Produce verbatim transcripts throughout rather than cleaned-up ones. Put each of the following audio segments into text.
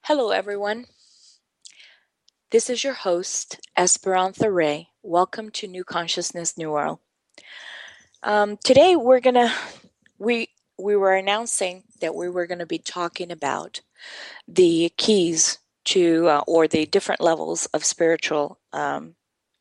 Hello, everyone. This is your host, Esperanza Ray. Welcome to New Consciousness, New World. Um, today, we're gonna we we were announcing that we were going to be talking about the keys to uh, or the different levels of spiritual um,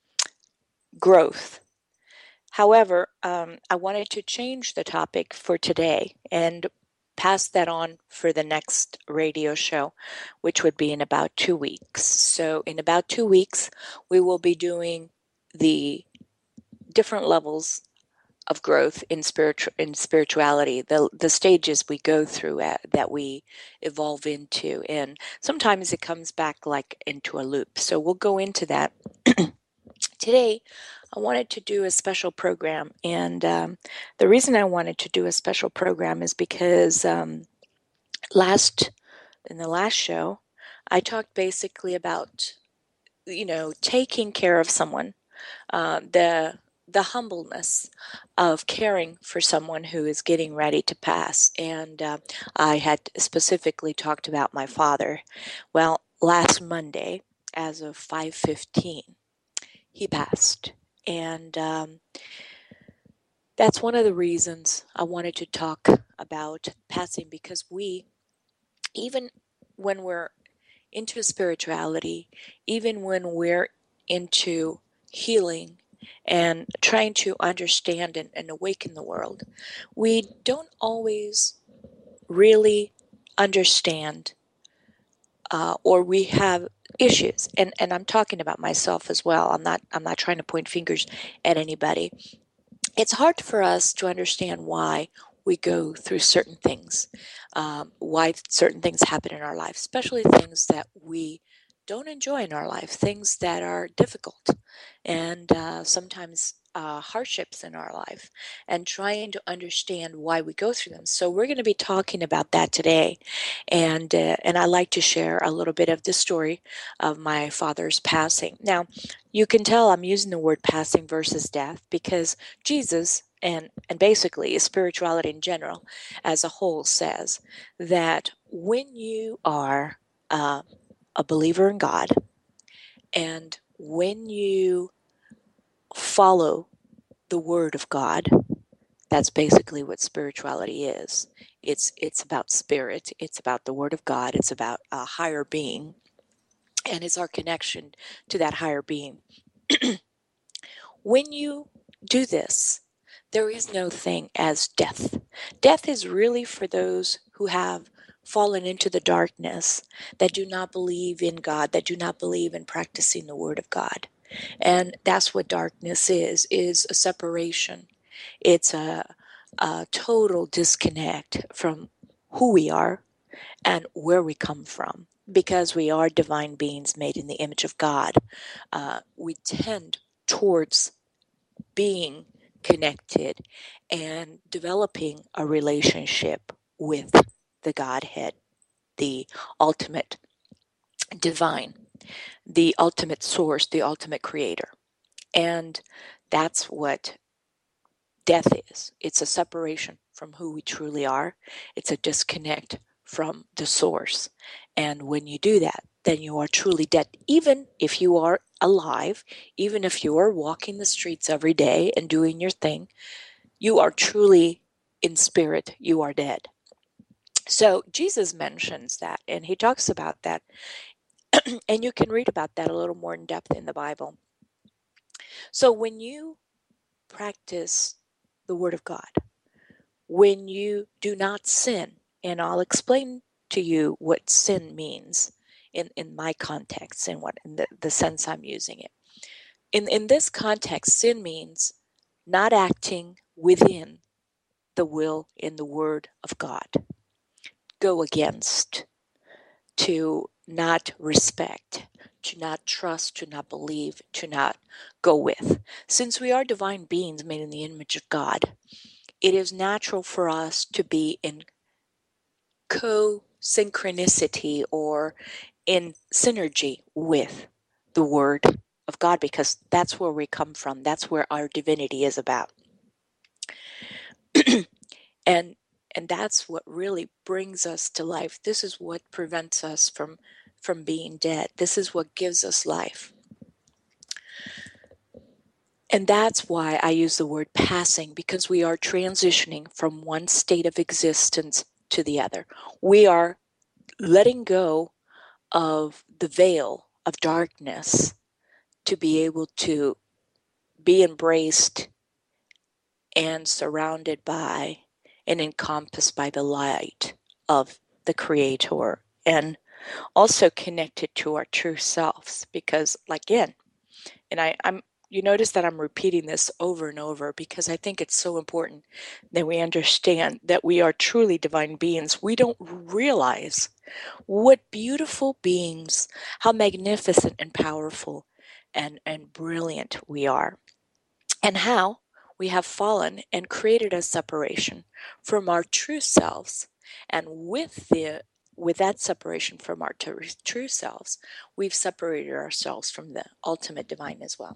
growth. However, um, I wanted to change the topic for today and pass that on for the next radio show, which would be in about two weeks. So, in about two weeks, we will be doing the different levels of growth in spiritual in spirituality, the the stages we go through at, that we evolve into, and sometimes it comes back like into a loop. So we'll go into that. Today, I wanted to do a special program, and um, the reason I wanted to do a special program is because um, last in the last show, I talked basically about you know taking care of someone, uh, the the humbleness of caring for someone who is getting ready to pass, and uh, I had specifically talked about my father. Well, last Monday, as of five fifteen, he passed. And um, that's one of the reasons I wanted to talk about passing, because we, even when we're into spirituality, even when we're into healing and trying to understand and, and awaken the world, we don't always really understand, uh, or we have issues. And, and I'm talking about myself as well. I'm not I'm not trying to point fingers at anybody. It's hard for us to understand why we go through certain things, um, why certain things happen in our life, especially things that we don't enjoy in our life, things that are difficult, and uh, sometimes uh, hardships in our life, and trying to understand why we go through them. So we're going to be talking about that today, and uh, and I like to share a little bit of the story of my father's passing. Now, you can tell I'm using the word passing versus death because Jesus and and basically spirituality in general as a whole says that when you are uh, a believer in God, and when you follow the word of God, that's basically what spirituality is. It's it's about spirit, it's about the word of God, it's about a higher being, and it's our connection to that higher being. When you do this, there is no thing as death. Death is really for those who have fallen into the darkness, that do not believe in God, that do not believe in practicing the word of God. And that's what darkness is, is a separation. It's a, a total disconnect from who we are and where we come from. Because we are divine beings made in the image of God, uh, we tend towards being connected and developing a relationship with the Godhead, the ultimate divine, the ultimate source, the ultimate creator. And that's what death is. It's a separation from who we truly are. It's a disconnect from the source. And when you do that, then you are truly dead. Even if you are alive, even if you are walking the streets every day and doing your thing, you are truly in spirit, you are dead. So Jesus mentions that, and he talks about that. And you can read about that a little more in depth in the Bible. So when you practice the Word of God, when you do not sin, and I'll explain to you what sin means in, in my context and what in the, the sense I'm using it. In in this context, sin means not acting within the will and the word of God. Go against, to not respect, to not trust, to not believe, to not go with. Since we are divine beings made in the image of God, it is natural for us to be in co-synchronicity or in synergy with the Word of God, because that's where we come from. That's where our divinity is about. and And that's what really brings us to life. This is what prevents us from, from being dead. This is what gives us life. And that's why I use the word passing, because we are transitioning from one state of existence to the other. We are letting go of the veil of darkness to be able to be embraced and surrounded by and encompassed by the light of the Creator, and also connected to our true selves. Because, like, again, and I, I'm you notice that I'm repeating this over and over because I think it's so important that we understand that we are truly divine beings. We don't realize what beautiful beings, how magnificent and powerful and, and brilliant we are, and how we have fallen and created a separation from our true selves. And with the with that separation from our true, true selves, we've separated ourselves from the ultimate divine as well.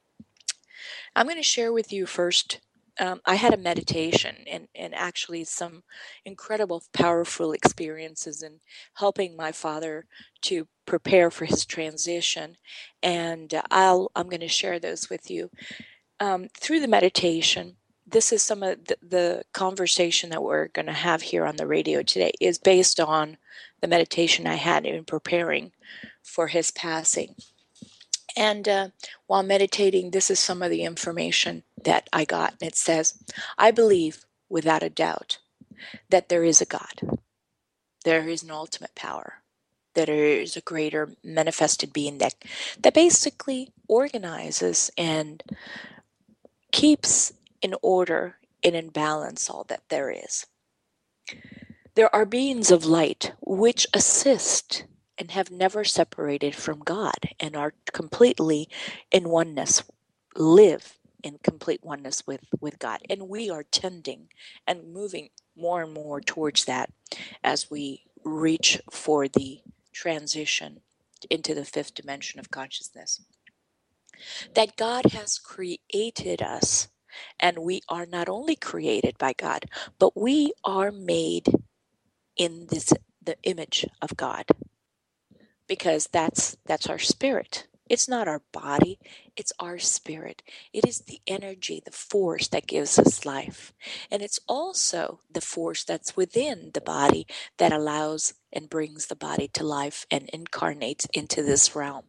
I'm going to share with you first. Um, I had a meditation and, and actually some incredible, powerful experiences in helping my father to prepare for his transition. And uh, I'll, I'm going to share those with you. Um, through the meditation, this is some of the, the conversation that we're going to have here on the radio today is based on the meditation I had in preparing for his passing. And uh, while meditating, this is some of the information that I got. And it says, I believe without a doubt that there is a God. There is an ultimate power. That there is a greater manifested being that, that basically organizes and keeps in order and in balance all that there is. There are beings of light which assist and have never separated from God and are completely in oneness, live in complete oneness with, with God. And we are tending and moving more and more towards that as we reach for the transition into the fifth dimension of consciousness. That God has created us, and we are not only created by God, but we are made in this the image of God, because that's that's our spirit. It's not our body, it's our spirit. It is the energy, the force that gives us life. And it's also the force that's within the body that allows and brings the body to life and incarnates into this realm.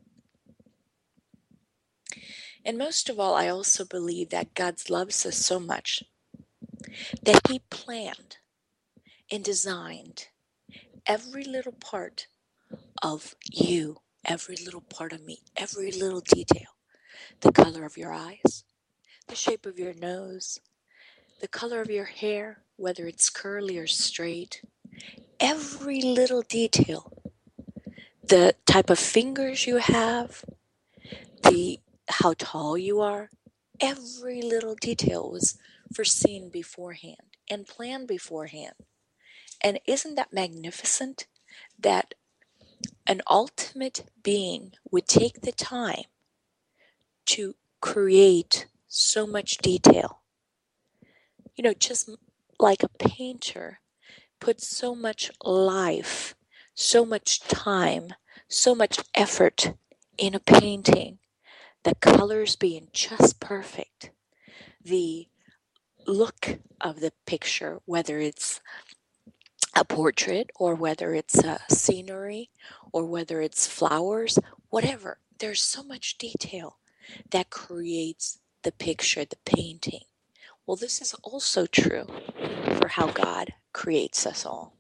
And most of all, I also believe that God loves us so much that He planned and designed every little part of you, every little part of me, every little detail. The color of your eyes, the shape of your nose, the color of your hair, whether it's curly or straight, every little detail. The type of fingers you have, the how tall you are, every little detail was foreseen beforehand and planned beforehand. And isn't that magnificent that an ultimate being would take the time to create so much detail? You know, just like a painter puts so much life, so much time, so much effort in a painting, the colors being just perfect, the look of the picture, whether it's a portrait or whether it's a scenery or whether it's flowers, whatever. There's so much detail that creates the picture, the painting. Well, this is also true for how God creates us all.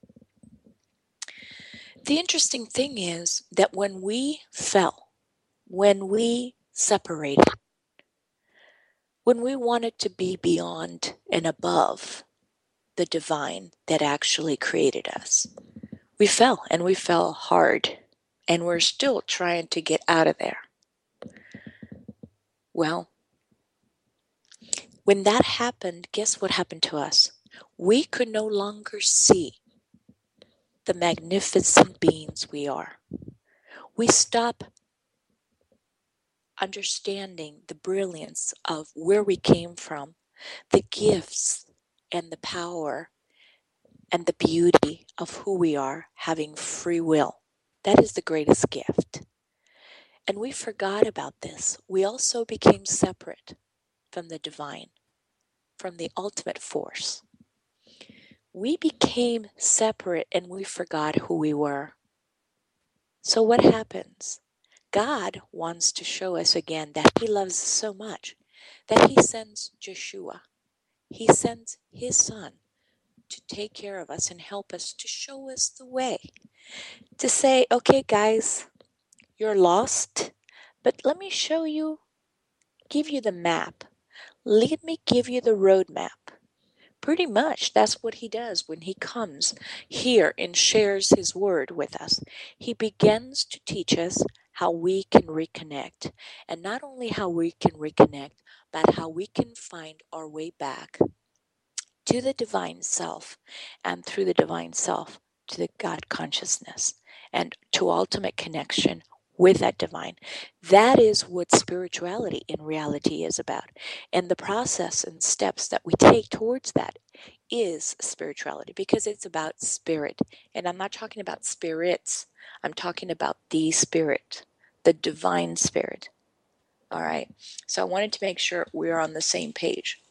The interesting thing is that when we fell, when we separated, when we wanted to be beyond and above the divine that actually created us, we fell, and we fell hard, and we're still trying to get out of there. Well, when that happened, guess what happened to us? We could no longer see the magnificent beings we are. We stop understanding the brilliance of where we came from, the gifts and the power and the beauty of who we are, having free will. That is the greatest gift. And we forgot about this. We also became separate from the divine, from the ultimate force. We became separate and we forgot who we were. So what happens? God wants to show us again that He loves us so much that He sends Joshua. He sends His Son to take care of us and help us, to show us the way. To say, okay, guys, you're lost, but let me show you, give you the map. Let me give you the roadmap. Pretty much that's what He does when He comes here and shares His word with us. He begins to teach us how we can reconnect. And not only how we can reconnect, but how we can find our way back to the divine self, and through the divine self to the God consciousness, and to ultimate connection with that divine. That is what spirituality in reality is about. And the process and steps that we take towards that is spirituality, because it's about spirit. And I'm not talking about spirits, I'm talking about the spirit, the divine spirit. All right. So I wanted to make sure we're on the same page.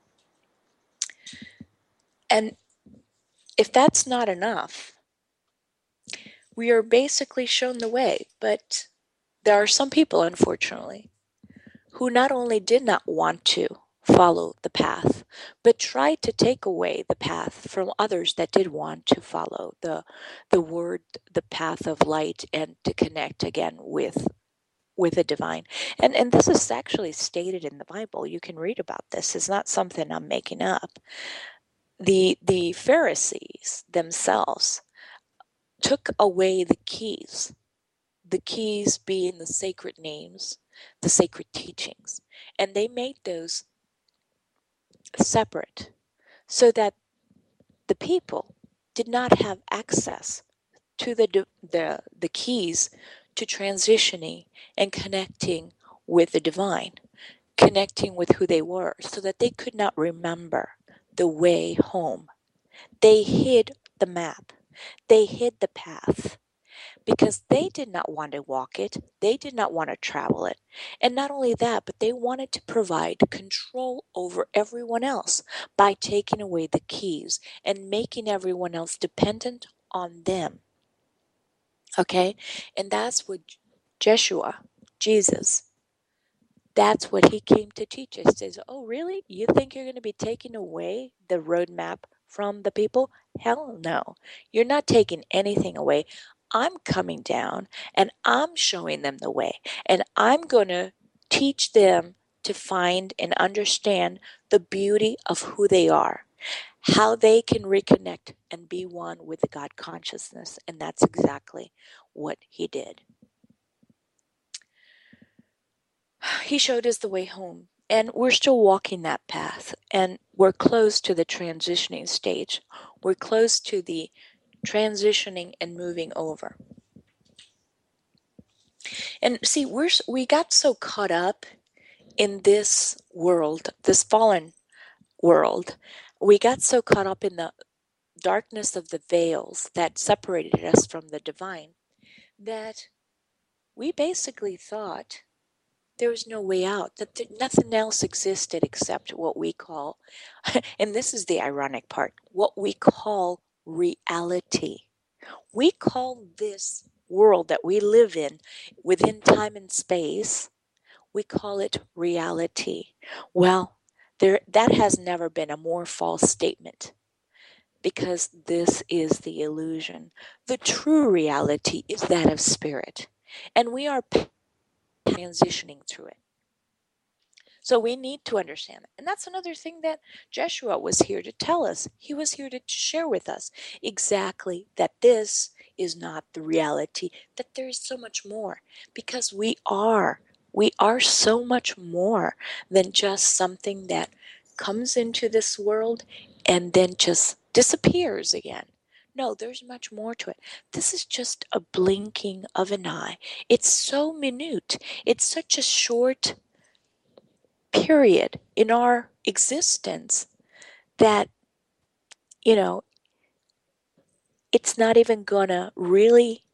And if that's not enough, we are basically shown the way. But there are some people, unfortunately, who not only did not want to follow the path, but tried to take away the path from others that did want to follow the the word, the path of light, and to connect again with with the divine. And and this is actually stated in the Bible. You can read about this. It's not something I'm making up. The the Pharisees themselves took away the keys, the keys being the sacred names, the sacred teachings, and they made those separate so that the people did not have access to the the the keys to transitioning and connecting with the divine, connecting with who they were, so that they could not remember the way home. They hid the map. They hid the path because they did not want to walk it. They did not want to travel it. And not only that, but they wanted to provide control over everyone else by taking away the keys and making everyone else dependent on them. Okay? And that's what Jeshua, Jesus, that's what He came to teach us. He says, oh, really? You think you're going to be taking away the roadmap from the people? Hell no. You're not taking anything away. I'm coming down and I'm showing them the way. And I'm going to teach them to find and understand the beauty of who they are, how they can reconnect and be one with the God consciousness. And that's exactly what He did. He showed us the way home, and we're still walking that path, and we're close to the transitioning stage. We're close to the transitioning and moving over. And see, we're we got so caught up in this world, this fallen world. We got so caught up in the darkness of the veils that separated us from the divine that we basically thought there was no way out, that there, nothing else existed except what we call, and this is the ironic part, what we call reality. We call this world that we live in within time and space, we call it reality. Well, there that has never been a more false statement, because this is the illusion. The true reality is that of spirit, and we are transitioning through it. So we need to understand that. And that's another thing that Jeshua was here to tell us. He was here to share with us exactly that this is not the reality, that there is so much more, because we are. We are so much more than just something that comes into this world and then just disappears again. No, there's much more to it. This is just a blinking of an eye. It's so minute. It's such a short period in our existence that, you know, it's not even gonna really,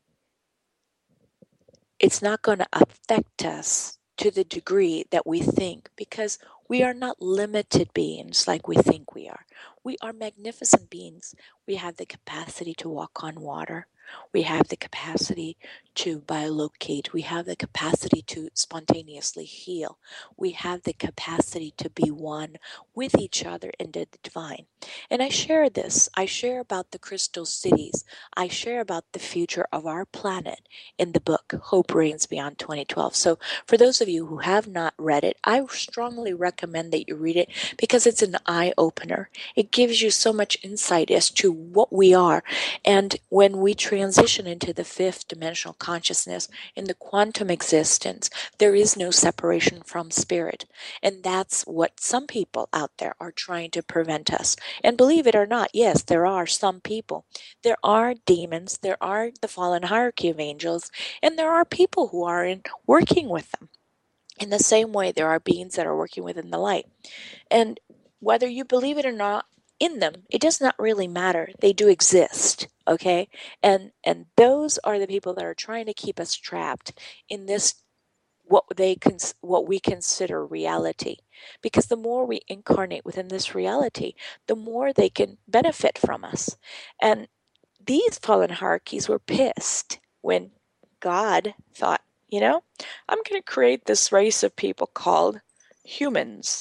it's not gonna affect us to the degree that we think, because we are not limited beings like we think we are. We are magnificent beings. We have the capacity to walk on water. We have the capacity to biolocate. We have the capacity to spontaneously heal. We have the capacity to be one with each other in the divine. And I share this. I share about the crystal cities. I share about the future of our planet in the book, Hope Reigns Beyond twenty twelve. So for those of you who have not read it, I strongly recommend that you read it, because it's an eye-opener. It gives you so much insight as to what we are. And when we transition into the fifth dimensional consciousness, in the quantum existence, there is no separation from spirit. And that's what some people out there are trying to prevent us. And believe it or not, yes, there are some people. There are demons, there are the fallen hierarchy of angels, and there are people who are in, working with them. In the same way, there are beings that are working within the light. And whether you believe it or not in them, it does not really matter. They do exist, okay? And and those are the people that are trying to keep us trapped in this, what they cons- what we consider reality. Because the more we incarnate within this reality, the more they can benefit from us. And these fallen hierarchies were pissed when God thought, you know, I'm going to create this race of people called humans,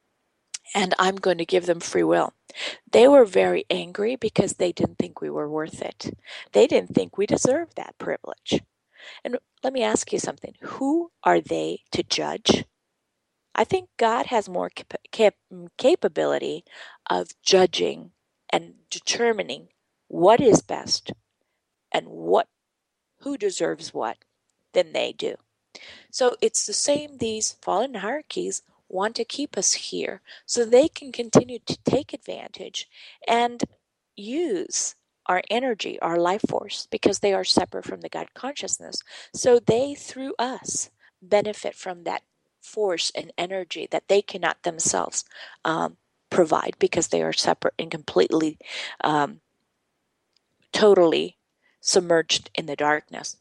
and I'm going to give them free will. They were very angry because they didn't think we were worth it. They didn't think we deserved that privilege. And let me ask you something. Who are they to judge? I think God has more cap- cap- capability of judging and determining what is best and what who deserves what than they do. So it's the same. These fallen hierarchies want to keep us here so they can continue to take advantage and use our energy, our life force, because they are separate from the God consciousness. So they, through us, benefit from that force and energy that they cannot themselves um, provide, because they are separate and completely, um, totally submerged in the darkness.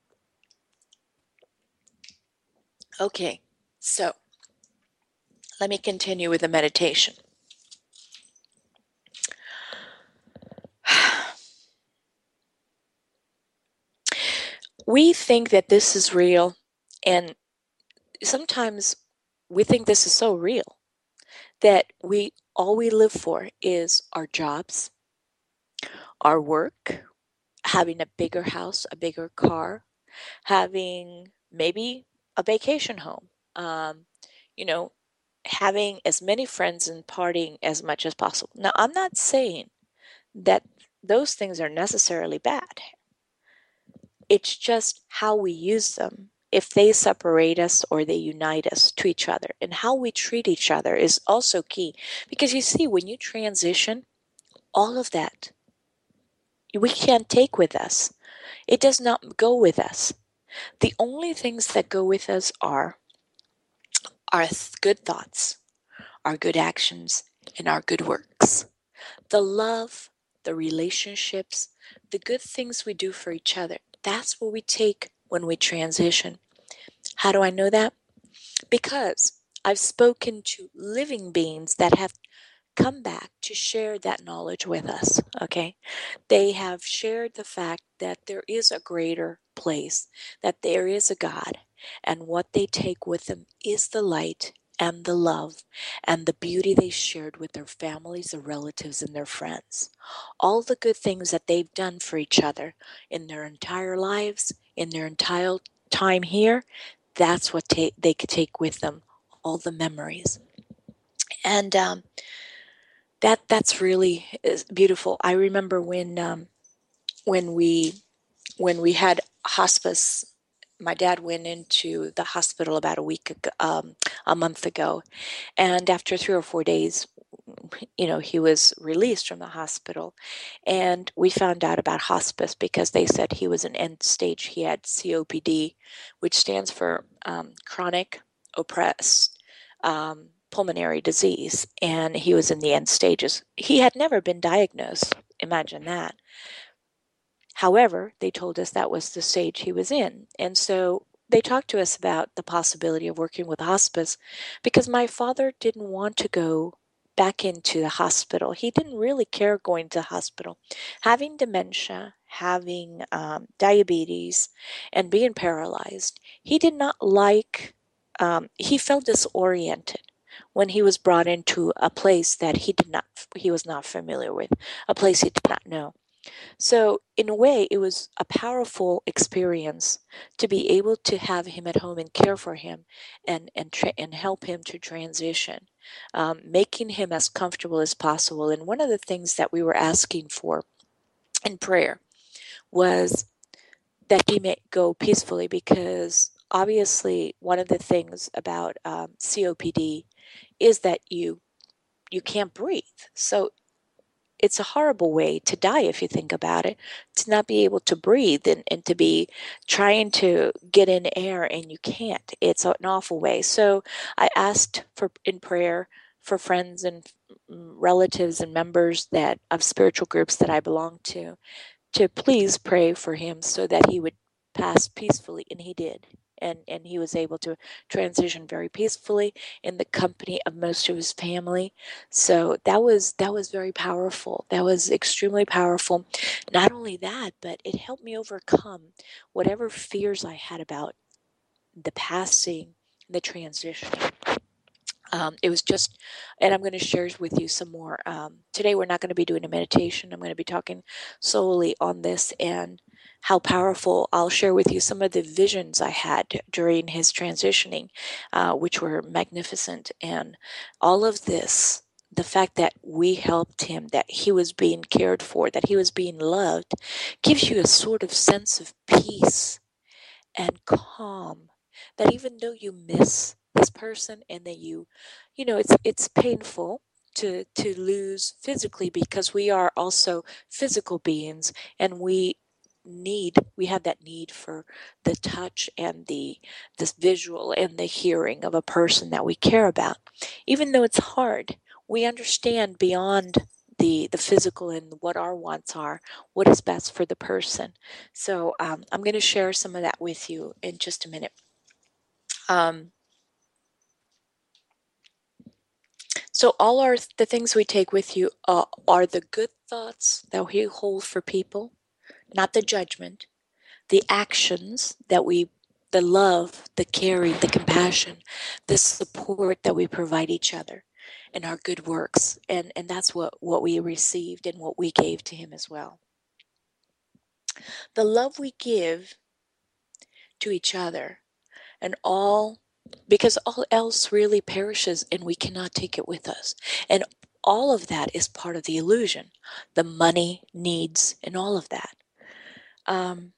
Okay, so let me continue with the meditation. We think that this is real, and sometimes we think this is so real that we all we live for is our jobs, our work, having a bigger house, a bigger car, having maybe a vacation home, um, you know, having as many friends and partying as much as possible. Now, I'm not saying that those things are necessarily bad. It's just how we use them. If they separate us or they unite us to each other, and how we treat each other is also key. Because you see, when you transition, all of that we can't take with us. It does not go with us. The only things that go with us are our good thoughts, our good actions, and our good works. The love, the relationships, the good things we do for each other, that's what we take when we transition. How do I know that? Because I've spoken to living beings that have come back to share that knowledge with us, okay? They have shared the fact that there is a greater place, that there is a God, and what they take with them is the light and the love and the beauty they shared with their families, their relatives, and their friends. All the good things that they've done for each other in their entire lives, in their entire time here, that's what ta- they could take with them, all the memories. And um, that that's really is beautiful. I remember when um, when we when we had hospice. My dad went into the hospital about a week ago, um, a month ago, and after three or four days, you know, he was released from the hospital, and we found out about hospice because they said he was in end stage. He had C O P D, which stands for um, chronic oppressed um, pulmonary disease, and he was in the end stages. He had never been diagnosed. Imagine that. However, they told us that was the stage he was in. And so they talked to us about the possibility of working with hospice because my father didn't want to go back into the hospital. He didn't really care going to the hospital. Having dementia, having um, diabetes, and being paralyzed, he did not like, um, he felt disoriented when he was brought into a place that he did not, he was not familiar with, a place he did not know. So, in a way, it was a powerful experience to be able to have him at home and care for him and and tra- and help him to transition, um, making him as comfortable as possible. And one of the things that we were asking for in prayer was that he may go peacefully, because obviously one of the things about um, C O P D is that you you can't breathe. So it's a horrible way to die if you think about it, to not be able to breathe and, and to be trying to get in air and you can't. It's an awful way. So I asked for in prayer for friends and mm, relatives and members that of spiritual groups that I belong to to please pray for him so that he would pass peacefully, and he did. And, and he was able to transition very peacefully in the company of most of his family. So that was that was very powerful. That was extremely powerful. Not only that, but it helped me overcome whatever fears I had about the passing, the transition. Um, it was just, and I'm going to share with you some more. Um, today, we're not going to be doing a meditation. I'm going to be talking solely on this and how powerful. I'll share with you some of the visions I had during his transitioning, uh, which were magnificent. And all of this, the fact that we helped him, that he was being cared for, that he was being loved, gives you a sort of sense of peace and calm, that even though you miss this person and that you you know it's it's painful to to lose physically, because we are also physical beings, and we need we have that need for the touch and the this visual and the hearing of a person that we care about. Even though it's hard, we understand beyond the the physical and what our wants are, what is best for the person. So um, I'm going to share some of that with you in just a minute. Um, so all our the things we take with you uh, are the good thoughts that we hold for people, not the judgment, the actions that we, the love, the caring, the compassion, the support that we provide each other, and our good works, and and that's what what we received and what we gave to him as well. The love we give to each other, and all, because all else really perishes and we cannot take it with us. And all of that is part of the illusion, the money, needs, and all of that. Um,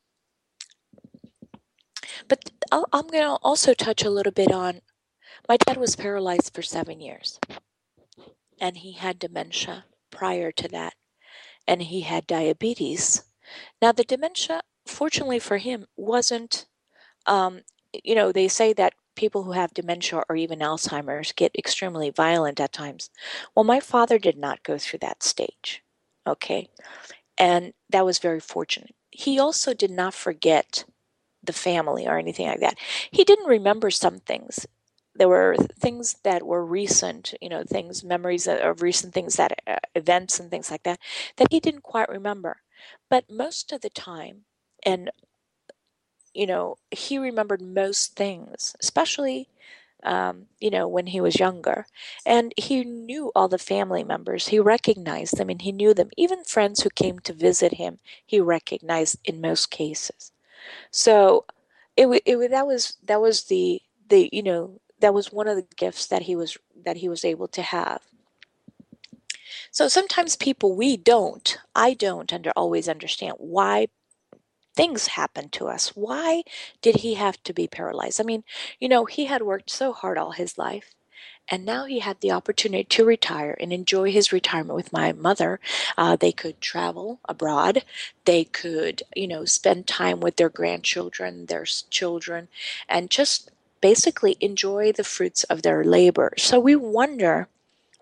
but I'll, I'm going to also touch a little bit on, my dad was paralyzed for seven years, and he had dementia prior to that, and he had diabetes. Now, the dementia, fortunately for him, wasn't um, you know, they say that people who have dementia or even Alzheimer's get extremely violent at times. Well, my father did not go through that stage. Okay. And that was very fortunate. He also did not forget the family or anything like that. He didn't remember some things. There were things that were recent, you know, things, memories of recent things, that uh, events and things like that, that he didn't quite remember. But most of the time, and you know, he remembered most things, especially, um, you know, when he was younger. And he knew all the family members. He recognized them and he knew them. Even friends who came to visit him, he recognized in most cases. So it, it that was that was the the you know that was one of the gifts that he was that he was able to have. So sometimes people, we don't, I don't under always understand why things happen to us. Why did he have to be paralyzed? I mean, you know, he had worked so hard all his life, and now he had the opportunity to retire and enjoy his retirement with my mother. Uh, they could travel abroad. They could, you know, spend time with their grandchildren, their children, and just basically enjoy the fruits of their labor. So we wonder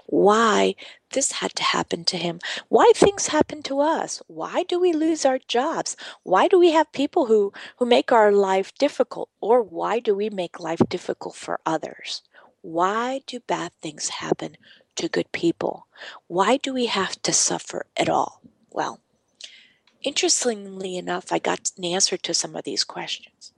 why this had to happen to him, why things happen to us, why do we lose our jobs, why do we have people who, who make our life difficult, or why do we make life difficult for others? Why do bad things happen to good people? Why do we have to suffer at all? Well, interestingly enough, I got an answer to some of these questions.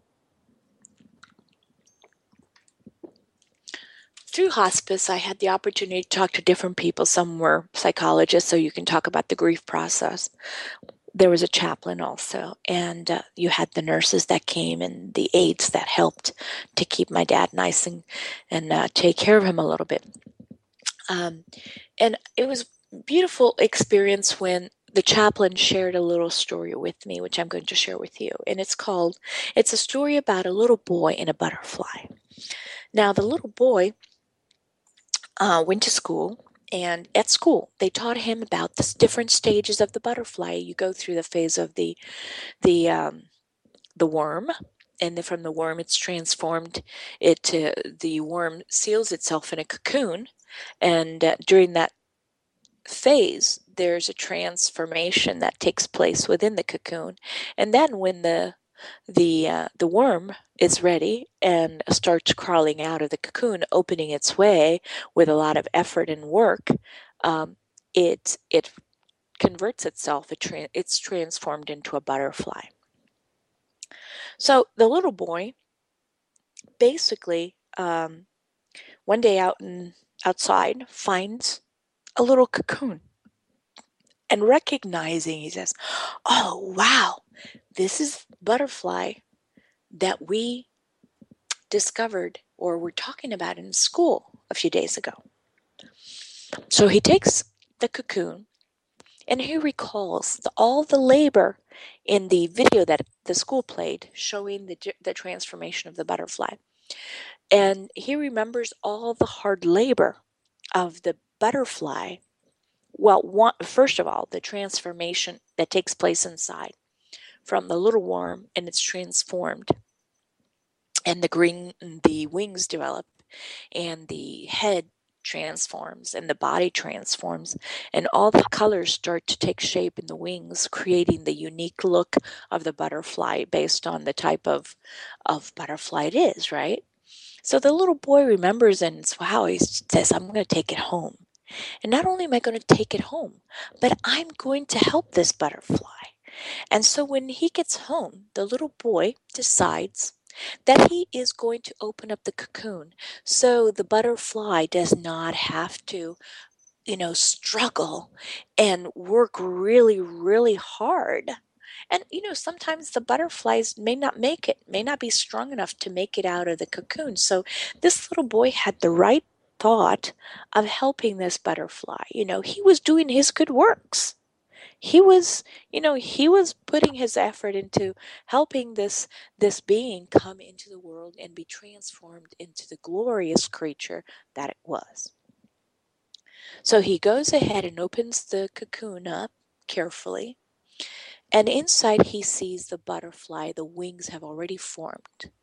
Through hospice, I had the opportunity to talk to different people. Some were psychologists, so you can talk about the grief process. There was a chaplain also, and uh, you had the nurses that came and the aides that helped to keep my dad nice and, and uh, take care of him a little bit. Um, and it was a beautiful experience when the chaplain shared a little story with me, which I'm going to share with you. And it's called, it's a story about a little boy and a butterfly. Now, the little boy uh, went to school, and at school they taught him about the different stages of the butterfly. You go through the phase of the the um, the worm, and then from the worm it's transformed. It uh, the worm seals itself in a cocoon, and uh, during that phase there's a transformation that takes place within the cocoon, and then when the the uh, the worm is ready and starts crawling out of the cocoon, opening its way with a lot of effort and work, um, it it converts itself. It tra- it's transformed into a butterfly. So the little boy basically um, one day out in outside finds a little cocoon, and recognizing, he says, "Oh wow, this is butterfly that we discovered or were talking about in school a few days ago." So he takes the cocoon and he recalls the, all the labor in the video that the school played showing the, the transformation of the butterfly. And he remembers all the hard labor of the butterfly. Well, one, first of all, the transformation that takes place inside from the little worm, and it's transformed, and the green, the wings develop, and the head transforms, and the body transforms, and all the colors start to take shape in the wings, creating the unique look of the butterfly based on the type of of butterfly it is, right? So the little boy remembers, and wow, he says, "I'm going to take it home. And not only am I going to take it home, but I'm going to help this butterfly." And so when he gets home, the little boy decides that he is going to open up the cocoon so the butterfly does not have to, you know, struggle and work really, really hard. And, you know, sometimes the butterflies may not make it, may not be strong enough to make it out of the cocoon. So this little boy had the right thought of helping this butterfly. You know, he was doing his good works. He was, you know, he was putting his effort into helping this this being come into the world and be transformed into the glorious creature that it was. So he goes ahead and opens the cocoon up carefully, and inside he sees the butterfly. The wings have already formed,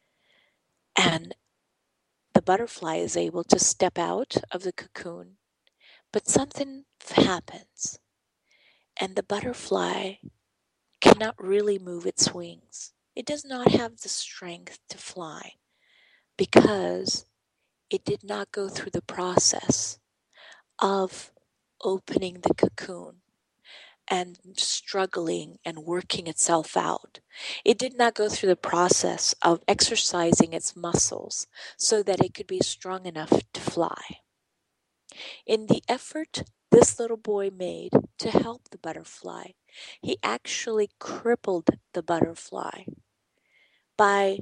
and the butterfly is able to step out of the cocoon, but something happens, and the butterfly cannot really move its wings. It does not have the strength to fly because it did not go through the process of opening the cocoon and struggling and working itself out. It did not go through the process of exercising its muscles so that it could be strong enough to fly. In the effort this little boy made to help the butterfly, he actually crippled the butterfly by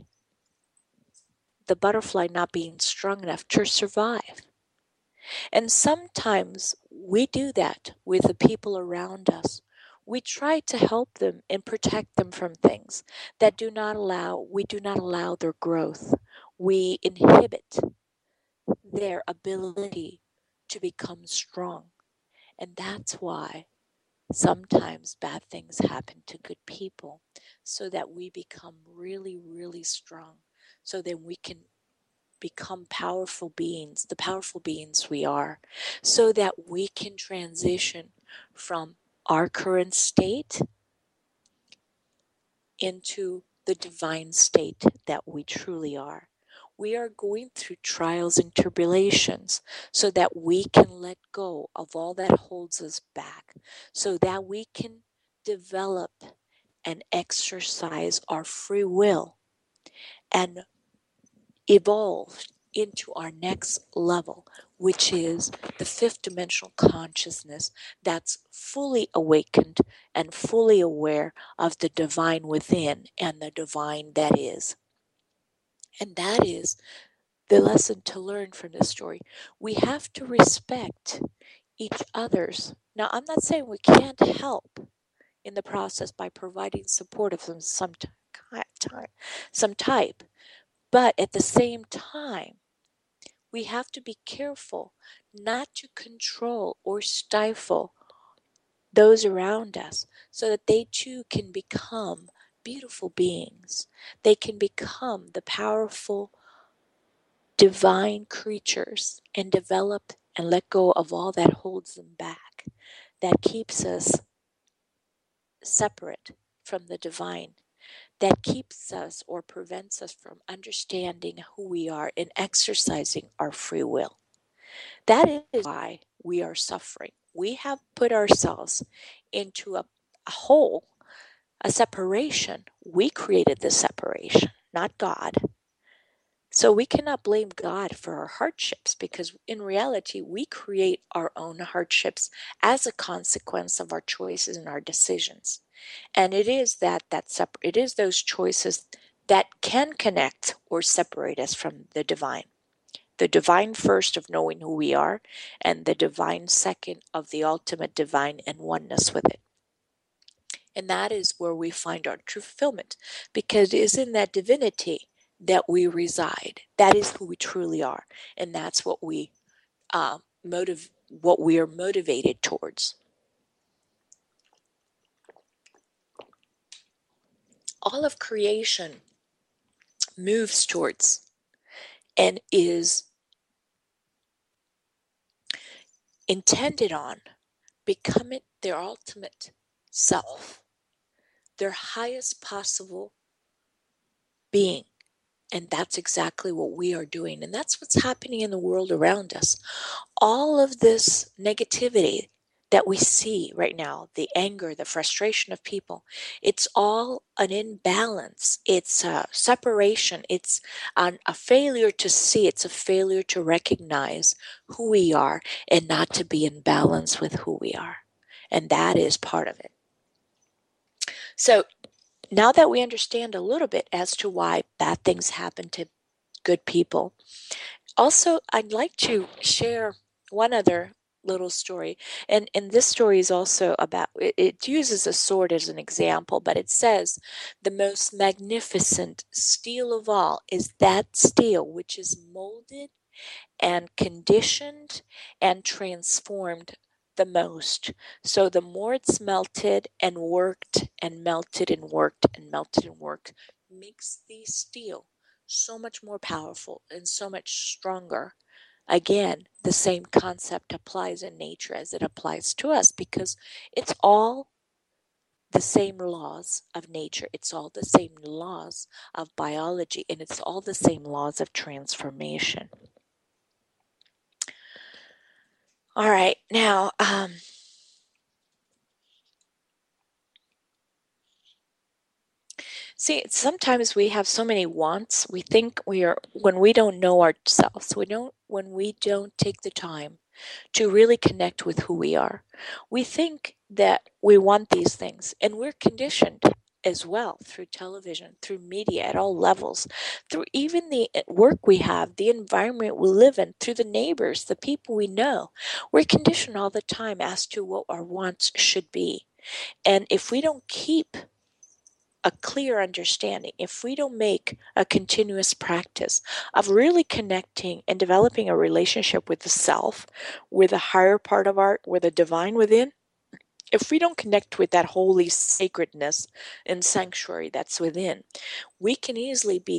the butterfly not being strong enough to survive. And sometimes we do that with the people around us. We try to help them and protect them from things that do not allow, we do not allow their growth. We inhibit their ability to become strong. And that's why sometimes bad things happen to good people, so that we become really, really strong, so that we can become powerful beings, the powerful beings we are, so that we can transition from our current state into the divine state that we truly are. We are going through trials and tribulations so that we can let go of all that holds us back, so that we can develop and exercise our free will and evolve into our next level, which is the fifth dimensional consciousness that's fully awakened and fully aware of the divine within and the divine that is. And that is the lesson to learn from this story. We have to respect each other's. Now, I'm not saying we can't help in the process by providing support of some, some, type, some type, but at the same time, we have to be careful not to control or stifle those around us so that they too can become beautiful beings. They can become the powerful divine creatures and develop and let go of all that holds them back, that keeps us separate from the divine, that keeps us or prevents us from understanding who we are and exercising our free will. That is why we are suffering. We have put ourselves into a, a hole, a separation. We created this separation, not God. So we cannot blame God for our hardships, because in reality, we create our own hardships as a consequence of our choices and our decisions. And it is that that separ- it is those choices that can connect or separate us from the divine. The divine first of knowing who we are, and the divine second of the ultimate divine and oneness with it. And that is where we find our true fulfillment, because it is in that divinity that we reside. That is who we truly are, and that's what we uh, motive, what we are motivated towards. All of creation moves towards and is intended on becoming their ultimate self, their highest possible being. And that's exactly what we are doing. And that's what's happening in the world around us. All of this negativity that we see right now, the anger, the frustration of people, it's all an imbalance. It's a separation. It's an, a failure to see. It's a failure to recognize who we are and not to be in balance with who we are. And that is part of it. So now that we understand a little bit as to why bad things happen to good people, also I'd like to share one other little story. And, and this story is also about, it, it uses a sword as an example, but it says, the most magnificent steel of all is that steel which is molded and conditioned and transformed the most. So the more it's melted and worked and melted and worked and melted and worked, makes the steel so much more powerful and so much stronger. Again, the same concept applies in nature as it applies to us, because it's all the same laws of nature. It's all the same laws of biology, and it's all the same laws of transformation. All right, now, um, see, sometimes we have so many wants. We think we are, when we don't know ourselves, we don't, when we don't take the time to really connect with who we are, we think that we want these things, and we're conditioned as well through television, through media at all levels, through even the work we have, the environment we live in, through the neighbors, the people we know. We're conditioned all the time as to what our wants should be. And if we don't keep a clear understanding, if we don't make a continuous practice of really connecting and developing a relationship with the self, with the higher part of our, with the divine within, if we don't connect with that holy sacredness and sanctuary that's within, we can easily be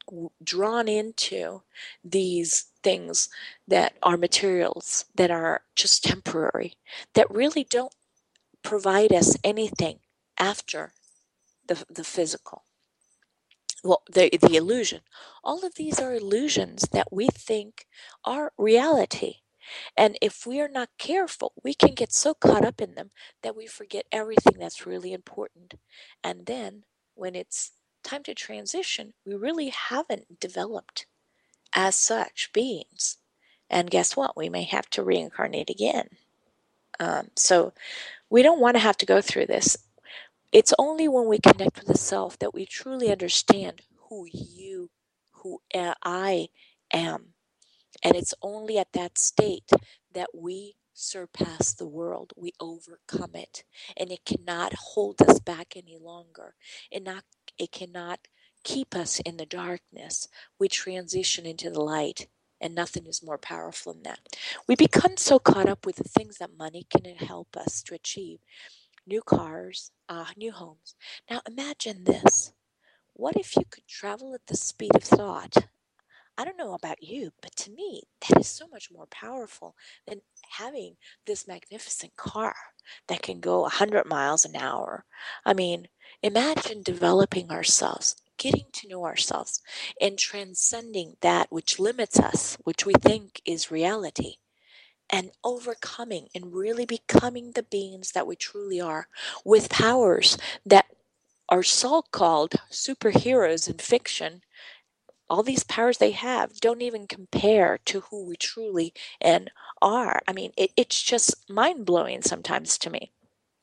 drawn into these things that are materials that are just temporary, that really don't provide us anything after the, the physical. Well, the, the illusion. All of these are illusions that we think are reality. And if we are not careful, we can get so caught up in them that we forget everything that's really important. And then when it's time to transition, we really haven't developed as such beings. And guess what? We may have to reincarnate again. Um, so we don't want to have to go through this. It's only when we connect with the self that we truly understand who you, who I am. And it's only at that state that we surpass the world, we overcome it, and it cannot hold us back any longer. It not it cannot keep us in the darkness. We transition into the light, and nothing is more powerful than that. We become so caught up with the things that money can help us to achieve. New cars, uh, new homes. Now imagine this. What if you could travel at the speed of thought? I don't know about you, but to me, that is so much more powerful than having this magnificent car that can go one hundred miles an hour. I mean, imagine developing ourselves, getting to know ourselves, and transcending that which limits us, which we think is reality, and overcoming and really becoming the beings that we truly are, with powers that are so called superheroes in fiction. All these powers they have don't even compare to who we truly and are. I mean, it, it's just mind blowing sometimes to me.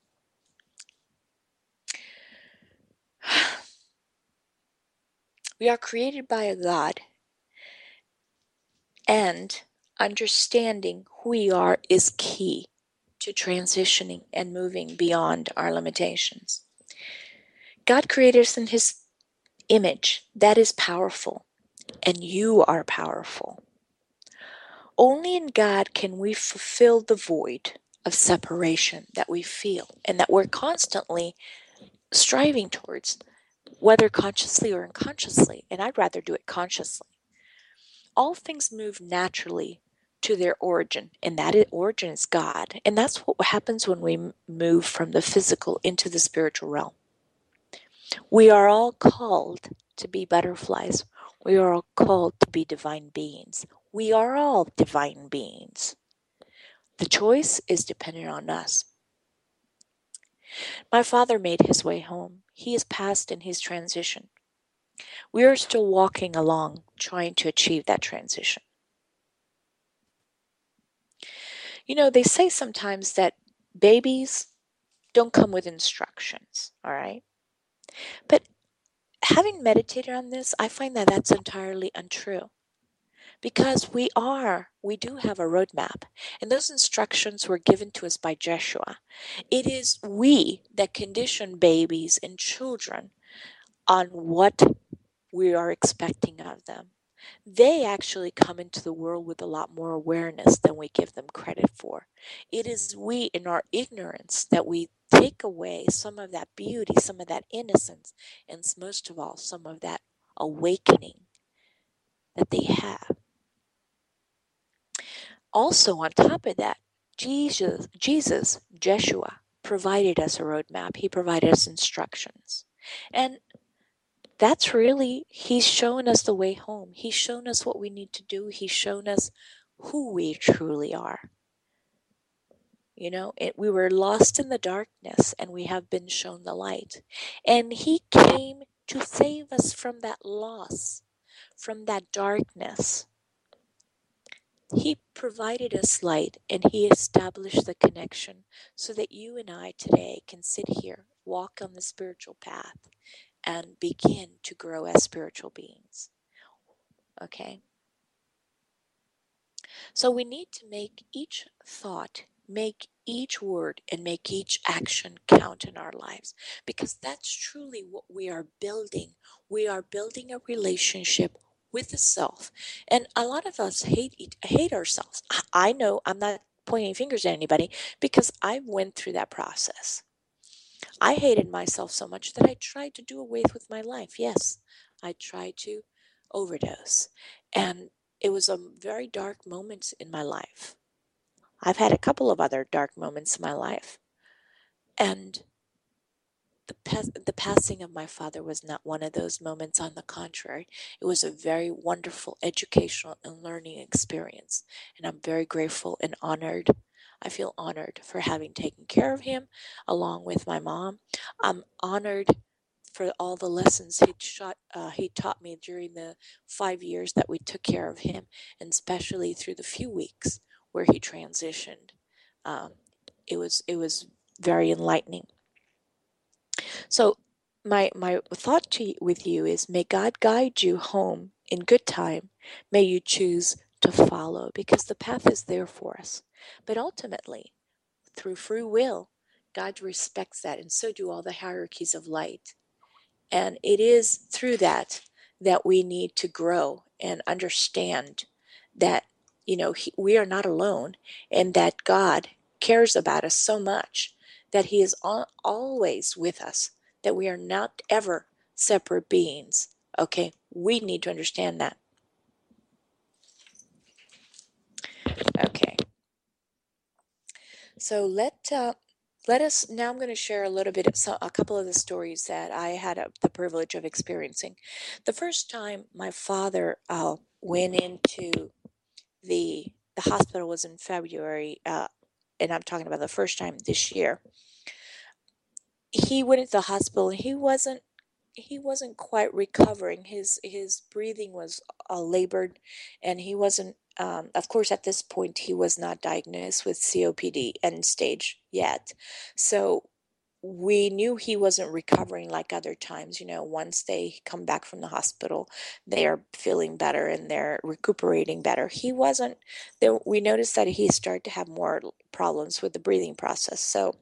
We are created by a God, and understanding who we are is key to transitioning and moving beyond our limitations. God created us in His image. That is powerful, and you are powerful. Only in God can we fulfill the void of separation that we feel and that we're constantly striving towards, whether consciously or unconsciously. And I'd rather do it consciously. All things move naturally to their origin, and that origin is God. And that's what happens when we move from the physical into the spiritual realm. We are all called to be butterflies. We are all called to be divine beings. We are all divine beings. The choice is dependent on us. My father made his way home. He is past in his transition. We are still walking along, trying to achieve that transition. You know, they say sometimes that babies don't come with instructions, all right? But having meditated on this, I find that that's entirely untrue. Because we are, we do have a roadmap, and those instructions were given to us by Joshua. It is we that condition babies and children on what we are expecting of them. They actually come into the world with a lot more awareness than we give them credit for. It is we in our ignorance that we take away some of that beauty, some of that innocence, and most of all, some of that awakening that they have. Also, on top of that, Jesus, Jesus, Jeshua, provided us a roadmap. He provided us instructions. And that's really, he's shown us the way home. He's shown us what we need to do. He's shown us who we truly are. You know, it, we were lost in the darkness and we have been shown the light. And he came to save us from that loss, from that darkness. He provided us light and he established the connection so that you and I today can sit here, walk on the spiritual path, and begin to grow as spiritual beings. Okay? So we need to make each thought, make each word, and make each action count in our lives, because that's truly what we are building. We are building a relationship with the self. And a lot of us hate hate ourselves. I know, I'm not pointing fingers at anybody, because I went through that process. I hated myself so much that I tried to do away with my life. Yes, I tried to overdose. And it was a very dark moment in my life. I've had a couple of other dark moments in my life. And the, pas- the passing of my father was not one of those moments. On the contrary, it was a very wonderful educational and learning experience. And I'm very grateful and honored. I feel honored for having taken care of him along with my mom. I'm honored for all the lessons he shot, uh, he taught me during the five years that we took care of him, and especially through the few weeks where he transitioned. Um, it was it was very enlightening. So my my thought to y- with you is, may God guide you home in good time. May you choose to follow, because the path is there for us. But ultimately, through free will, God respects that, and so do all the hierarchies of light. And it is through that that we need to grow and understand that, you know, he, we are not alone, and that God cares about us so much that He is al- always with us, that we are not ever separate beings. Okay, we need to understand that. Okay, so let uh, let us now. I'm going to share a little bit of some, a couple of the stories that I had uh, the privilege of experiencing. The first time my father uh, went into the the hospital was in February, uh, and I'm talking about the first time this year. He went into the hospital, and he wasn't he wasn't quite recovering. His his breathing was uh, labored, and he wasn't. Um, of course, at this point, he was not diagnosed with C O P D end stage yet, so we knew he wasn't recovering like other times. You know, once they come back from the hospital, they are feeling better and they're recuperating better. He wasn't. There, we noticed that he started to have more problems with the breathing process. So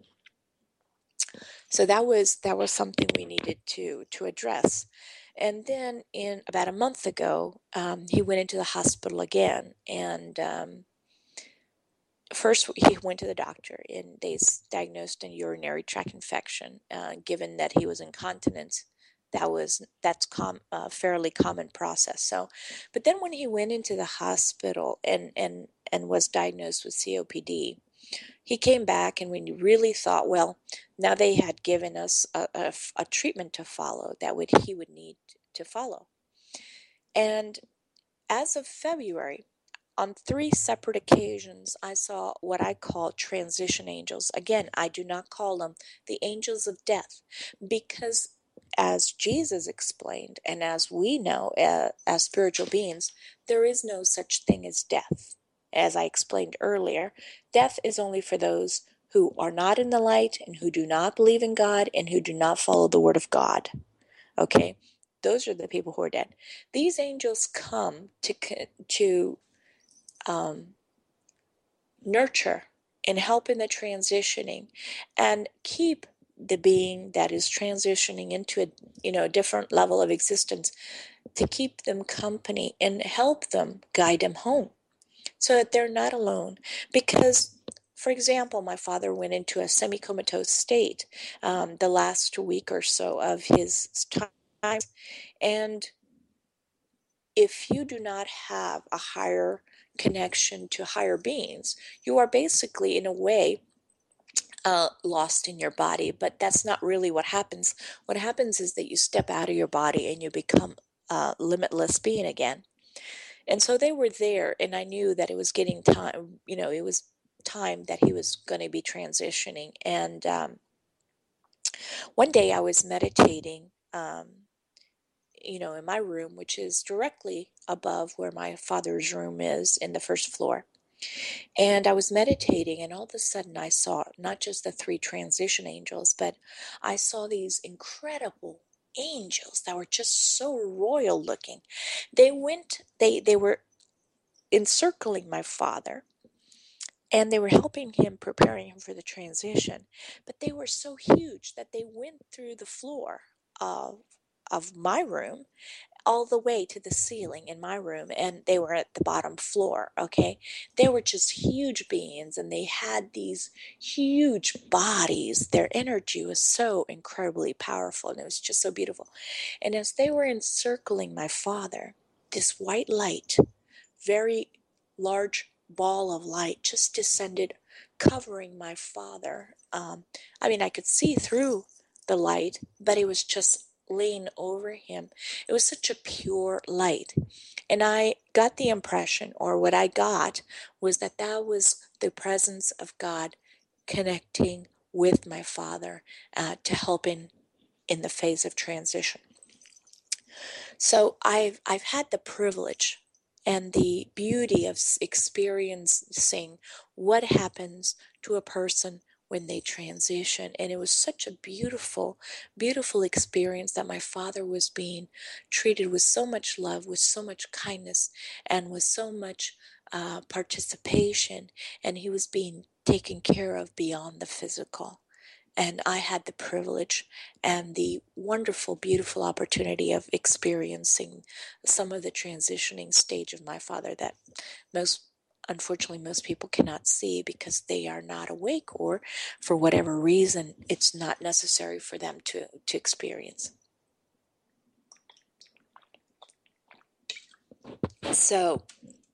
so that was that was something we needed to to address. And then in about a month ago, um, he went into the hospital again, and um, first he went to the doctor, and they diagnosed a urinary tract infection. Uh, given that he was incontinent, that was that's com- a fairly common process. So, but then when he went into the hospital and and and was diagnosed with C O P D, he came back, and we really thought, well, now they had given us a, a, a treatment to follow that would he would need to follow. And as of February, on three separate occasions, I saw what I call transition angels. Again, I do not call them the angels of death, because as Jesus explained, and as we know uh, as spiritual beings, there is no such thing as death. As I explained earlier, death is only for those who are not in the light and who do not believe in God and who do not follow the word of God. Okay? Those are the people who are dead. These angels come to to um, nurture and help in the transitioning, and keep the being that is transitioning into a you know different level of existence, to keep them company and help them guide them home, so that they're not alone. Because, for example, my father went into a semi-comatose state um, the last week or so of his time, and if you do not have a higher connection to higher beings, you are basically, in a way, uh, lost in your body. But that's not really what happens. What happens is that you step out of your body and you become a limitless being again. And so they were there, and I knew that it was getting time, you know, it was time that he was going to be transitioning. And um, one day I was meditating. Um, you know, in my room, which is directly above where my father's room is in the first floor. And I was meditating, and all of a sudden I saw not just the three transition angels, but I saw these incredible angels that were just so royal looking. They went, they, they were encircling my father, and they were helping him, preparing him for the transition. But they were so huge that they went through the floor of of my room all the way to the ceiling in my room, and they were at the bottom floor. Okay, they were just huge beings, and they had these huge bodies. Their energy was so incredibly powerful, and it was just so beautiful. And as they were encircling my father, this white light, very large ball of light, just descended, covering my father. Um, I mean, I could see through the light, but it was just laying over him. It was such a pure light. And I got the impression, or what I got, was that that was the presence of God connecting with my father uh, to help in, in the phase of transition. So I've I've had the privilege and the beauty of experiencing what happens to a person when they transition, and it was such a beautiful beautiful experience that my father was being treated with so much love, with so much kindness, and with so much uh, participation, and he was being taken care of beyond the physical. And I had the privilege and the wonderful, beautiful opportunity of experiencing some of the transitioning stage of my father that most, unfortunately, most people cannot see because they are not awake, or for whatever reason, it's not necessary for them to, to experience. So,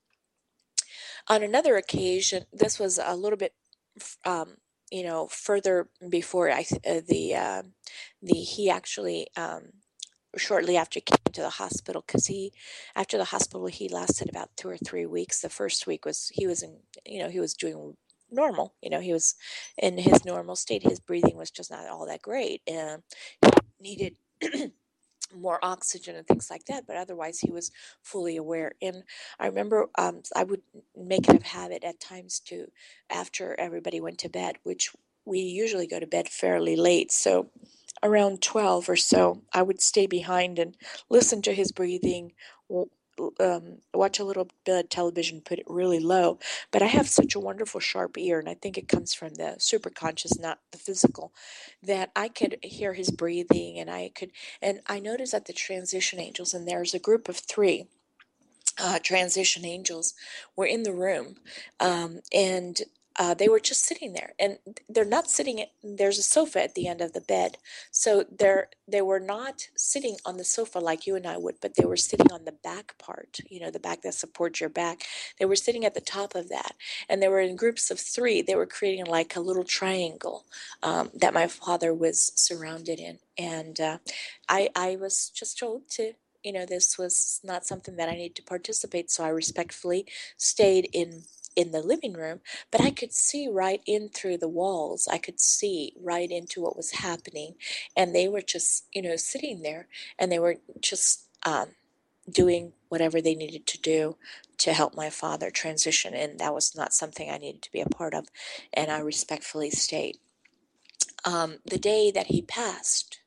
on another occasion, this was a little bit um, you know, further before I uh, the uh, the he actually um, shortly after he came to the hospital, because he after the hospital he lasted about two or three weeks. The first week was he was in you know he was doing normal. You know, he was in his normal state. His breathing was just not all that great, and he needed more oxygen and things like that, but otherwise he was fully aware. And I remember um, I would make it a habit at times to, after everybody went to bed, which we usually go to bed fairly late, so around twelve or so, I would stay behind and listen to his breathing, um, watch a little bit of television, put it really low. But I have such a wonderful sharp ear, and I think it comes from the superconscious, not the physical, that I could hear his breathing, and I could, and I noticed that the transition angels, and there's a group of three uh, transition angels, were in the room, um, and uh, they were just sitting there, and they're not sitting at, there's a sofa at the end of the bed, so they're they were not sitting on the sofa like you and I would, but they were sitting on the back part, you know, the back that supports your back. They were sitting at the top of that, and they were in groups of three. They were creating like a little triangle um, that my father was surrounded in, and uh, I I was just told to, you know, this was not something that I needed to participate, so I respectfully stayed in in the living room, but I could see right in through the walls. I could see right into what was happening, and they were just, you know, sitting there, and they were just um, doing whatever they needed to do to help my father transition, and that was not something I needed to be a part of, and I respectfully stayed. Um, the day that he passed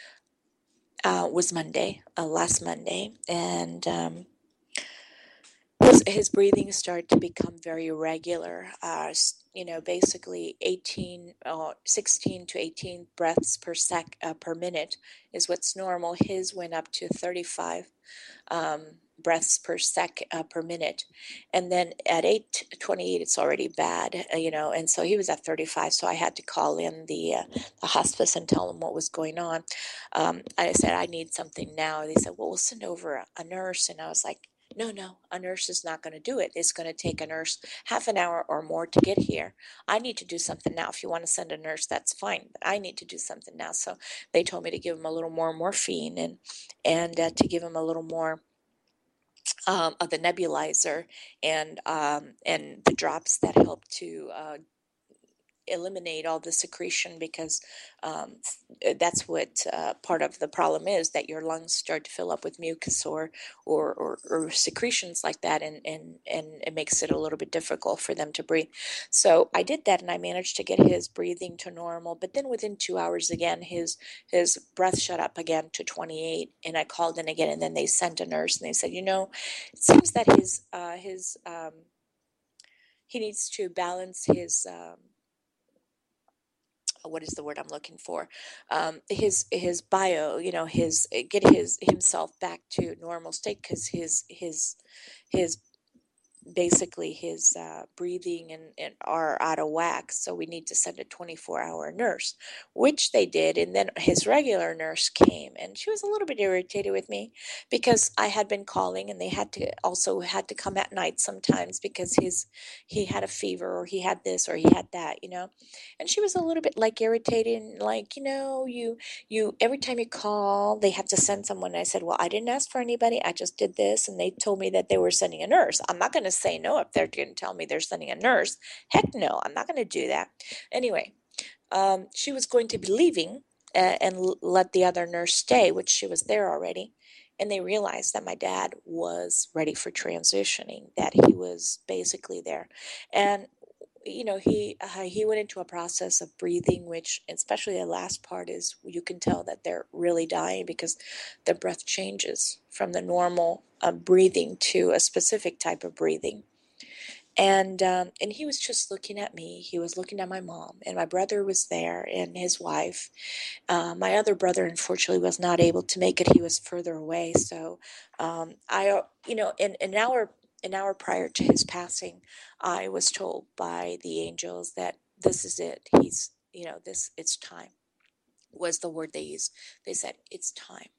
uh, was Monday, uh, last Monday, and um, his, his breathing started to become very irregular. Uh, you know, basically eighteen, uh, sixteen to eighteen breaths per sec uh, per minute is what's normal. His went up to thirty-five um, breaths per sec uh, per minute, and then at eight twenty-eight, it's already bad. Uh, you know, and so he was at thirty-five. So I had to call in the uh, the hospice and tell them what was going on. Um, I said I need something now. They said, well, we'll send over a, a nurse, and I was like, no, no, a nurse is not going to do it. It's going to take a nurse half an hour or more to get here. I need to do something now. If you want to send a nurse, that's fine, but I need to do something now. So they told me to give him a little more morphine, and and uh, to give him a little more um, of the nebulizer, and um, and the drops that help to uh, eliminate all the secretion, because um, that's what uh, part of the problem is, that your lungs start to fill up with mucus or or, or, or secretions like that, and, and, and it makes it a little bit difficult for them to breathe. So I did that, and I managed to get his breathing to normal, but then within two hours again, his his breath shut up again to twenty-eight, and I called in again, and then they sent a nurse, and they said, you know, it seems that his uh, his um, he needs to balance his um, what is the word I'm looking for? Um, his his bio, you know, his get his himself back to normal state, because his his his basically his uh, breathing and, and are out of whack, so we need to send a twenty-four hour nurse, which they did. And then his regular nurse came, and she was a little bit irritated with me because I had been calling, and they had to also had to come at night sometimes because his he had a fever, or he had this, or he had that, you know. And she was a little bit like irritated, and like, you know, you you every time you call, they have to send someone. And I said, well, I didn't ask for anybody, I just did this, and they told me that they were sending a nurse. I'm not going to say no if they're going to tell me they're sending a nurse. Heck no, I'm not going to do that. Anyway, um, she was going to be leaving, uh, and l- let the other nurse stay, which she was there already. And they realized that my dad was ready for transitioning, that he was basically there. And you know, he uh, he went into a process of breathing, which especially the last part is you can tell that they're really dying because the breath changes from the normal uh, breathing to a specific type of breathing. And um, and he was just looking at me. He was looking at my mom, and my brother was there, and his wife. Uh, my other brother, unfortunately, was not able to make it. He was further away. So, um, I, uh, you know, in an hour, an hour prior to his passing, I was told by the angels that this is it. He's, you know, this it's time. Was the word they used. They said it's time.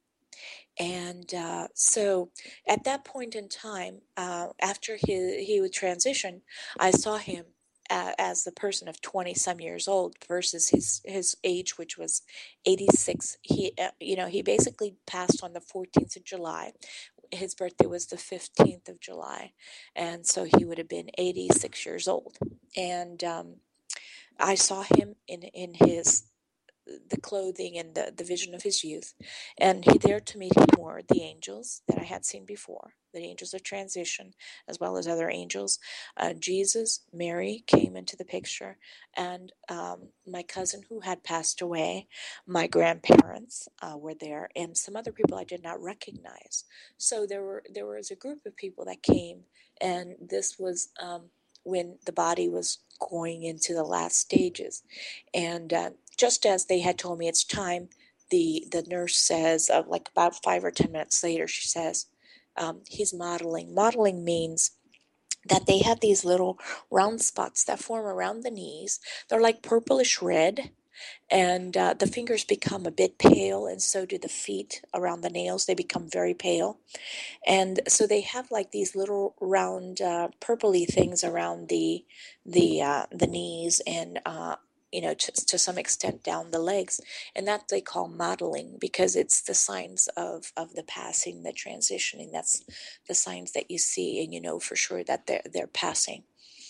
And uh, so at that point in time, uh, after he, he would transition, I saw him uh, as the person of twenty some years old versus his, his age, which was eighty-six. He, uh, you know, he basically passed on the fourteenth of July. His birthday was the fifteenth of July. And so he would have been eighty-six years old. And um, I saw him in, in his the clothing and the, the vision of his youth. And he, there to meet him were the angels that I had seen before, the angels of transition, as well as other angels. Uh, Jesus, Mary came into the picture, and um, my cousin who had passed away, my grandparents uh, were there, and some other people I did not recognize. So there were there was a group of people that came, and this was um, when the body was going into the last stages. And uh, just as they had told me it's time, the the nurse says, uh, like about five or ten minutes later, she says, um, he's modeling. Modeling means that they have these little round spots that form around the knees. They're like purplish red, and uh, the fingers become a bit pale, and so do the feet around the nails. They become very pale. And so they have like these little round uh, purpley things around the the uh, the knees, and uh, you know, to, to some extent down the legs, and that they call modeling because it's the signs of of the passing, the transitioning. That's the signs that you see, and you know for sure that they're they're passing.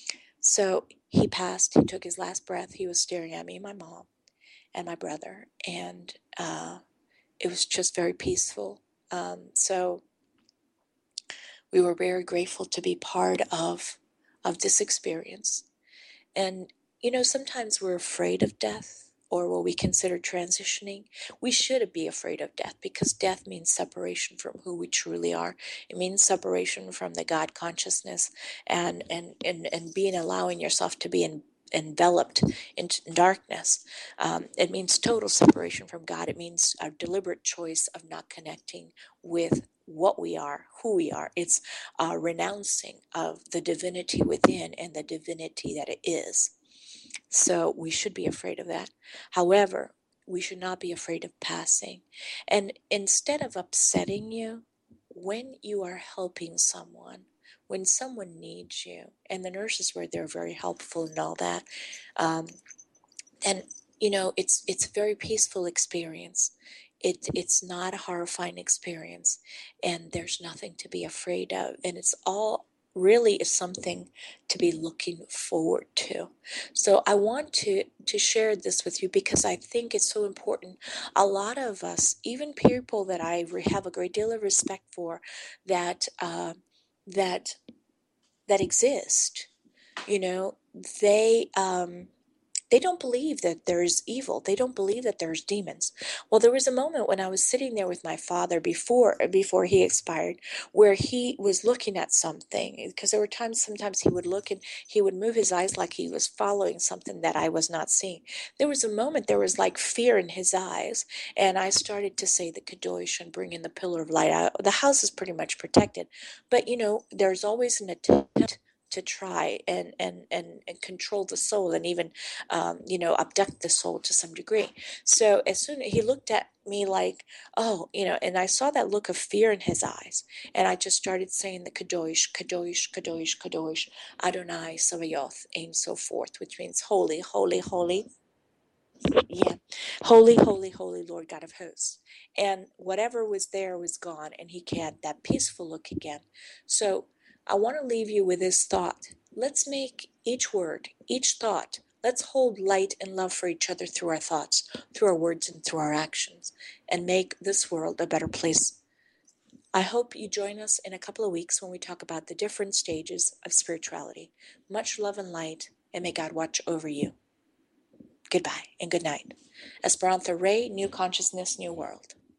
So he passed. He took his last breath. He was staring at me, my mom, and my brother, and uh, it was just very peaceful. Um, so we were very grateful to be part of of this experience. And you know, sometimes we're afraid of death or what we consider transitioning. We shouldn't be afraid of death because death means separation from who we truly are. It means separation from the God consciousness, and and and, and being allowing yourself to be in enveloped in darkness. Um, it means total separation from God. It means a deliberate choice of not connecting with what we are, who we are. It's a renouncing of the divinity within and the divinity that it is. So we should be afraid of that. However, we should not be afraid of passing. And instead of upsetting you, when you are helping someone, when someone needs you, and the nurses were there very helpful and all that, um, and you know, it's it's a very peaceful experience. It it's not a horrifying experience, and there's nothing to be afraid of, and it's all really is something to be looking forward to. So I want to to share this with you because I think it's so important. A lot of us, even people that I re- have a great deal of respect for, that uh, that that exist, you know, they. Um, they don't believe that there's evil. They don't believe that there's demons. Well, there was a moment when I was sitting there with my father before before he expired, where he was looking at something. Because there were times, sometimes he would look and he would move his eyes like he was following something that I was not seeing. There was a moment there was like fear in his eyes, and I started to say the Kadosh and bring in the pillar of light. I, the house is pretty much protected, but you know, there's always an attempt to try and and and, and control the soul, and even um, you know, abduct the soul to some degree. So as soon he looked at me like, oh, you know, and I saw that look of fear in his eyes, and I just started saying the kadosh, kadosh, kadosh, kadosh, Adonai Savayoth, and so forth, which means holy, holy, holy. Yeah. Holy, holy, holy Lord God of hosts. And whatever was there was gone, and he had that peaceful look again. So I want to leave you with this thought. Let's make each word, each thought, let's hold light and love for each other through our thoughts, through our words, and through our actions, and make this world a better place. I hope you join us in a couple of weeks when we talk about the different stages of spirituality. Much love and light, and may God watch over you. Goodbye and good night. Esperanza Ray, New Consciousness, New World.